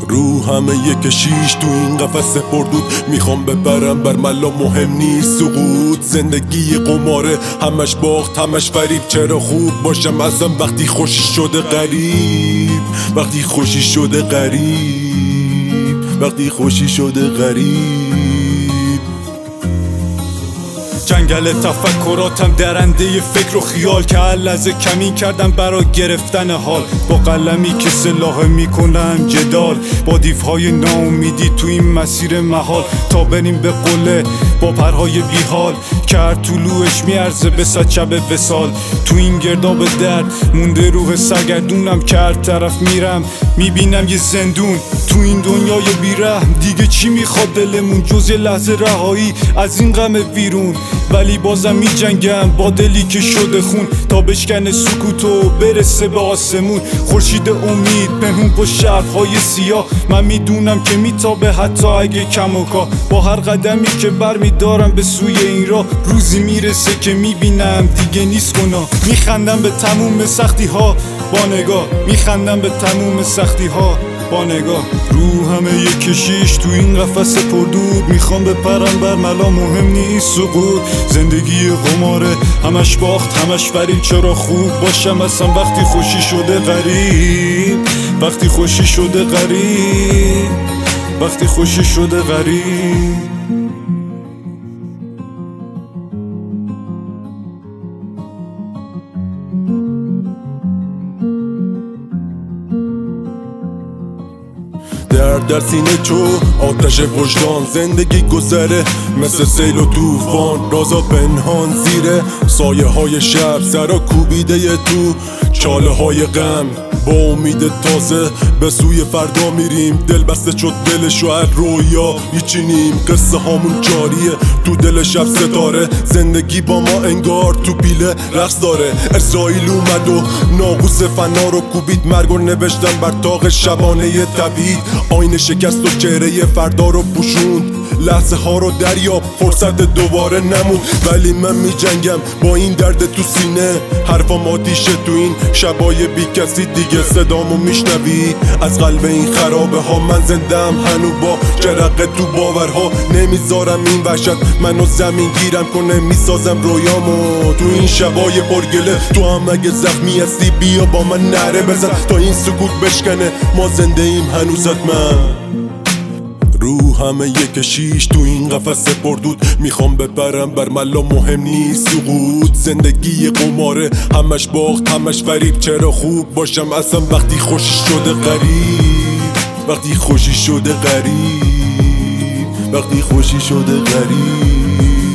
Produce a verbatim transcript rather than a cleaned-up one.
رو همه یک شیش تو این قفس پردود، میخوام ببرم بر ملا مهم نیست سقوط. زندگی قماره همش باخت همش فریب، چرا خوب باشم اصلا وقتی خوشی شده غریب، وقتی خوشی شده غریب، وقتی خوشی شده غریب. جنگل تفکراتم درنده فکر و خیال که هر لحظه کمین کردم برای گرفتن حال. با قلمی که سلاح میکنن جدال با دیوهای ناامیدی تو این مسیر محال، تا بریم به قله با پرهای بیحال که هر طلوعش میارزه به صد شب وصال. تو این گرداب درد مونده روح سرگردونم که هر طرف میرم میبینم یه زندون. تو این دنیای بیرحم دیگه چی میخواد دلمون جز یه لحظه رهایی از این غم ویرون. ولی بازم می جنگم با دلی که شده خون تا بشکنه سکوت و برسه به آسمون. خورشید امید پنهون پشت شرق‌های سیاه، من میدونم که میتابه حتی اگه کم و کاه. با هر قدمی که بر میدارم به سوی این راه، روزی میرسه که میبینم دیگه نیست گناه. میخندم به تموم سختی ها با نگاه، میخندم به تموم سختی ها با نگاه. رو همه یک کشیش تو این قفس پردود، میخوام بپرم بر ملا مهم نیست سقوط. زندگی قماره همش باخت همش فریب، چرا خوب باشم اصلا وقتی خوشی شده غریب، وقتی خوشی شده غریب، وقتی خوشی شده غریب. درد در سینه چو آتش وجدان، زندگی گذره مثل سیل و طوفان. رازا پنهان زیر سایه های شب، سرا کوبیده تو چاله های غم. با امید تازه به سوی فردا میریم، دل بسته شد دلش و هر رویا میچینیم. قصه هامون جاریه تو دل شب ستاره، زندگی با ما انگار تو بیله رقص داره. اسرائیل اومد و ناقوس فنا رو کوبید، مرگ رو نوشتن بر طاق شبانه تبید. آینه شکست و چهره فردا رو پوشوند، لحظه ها رو دریاب فرصت دوباره نمون. ولی من می جنگم با این درد تو سینه، حرفام آتیشه تو این شبای بی کسی. دیگه صدامو میشنوی از قلب این خرابه ها، من زندم هنو با جرقه تو باورها. نمیذارم این وحشت منو زمین گیرم کنه، میسازم رویامو تو این شبای پرگله. تو هم اگه زخمی هستی بیا با من نره بزن تا این سکوت بشکنه، ما زنده ایم هنوز حتما. رو همه یک شیش تو این قفس پردود، میخوام بپرم بر ملا مهم نیست سقوط. زندگی قماره همش باخت همش فریب، چرا خوب باشم اصلا وقتی خوشی شده غریب، وقتی خوشی شده غریب، وقتی خوشی شده غریب.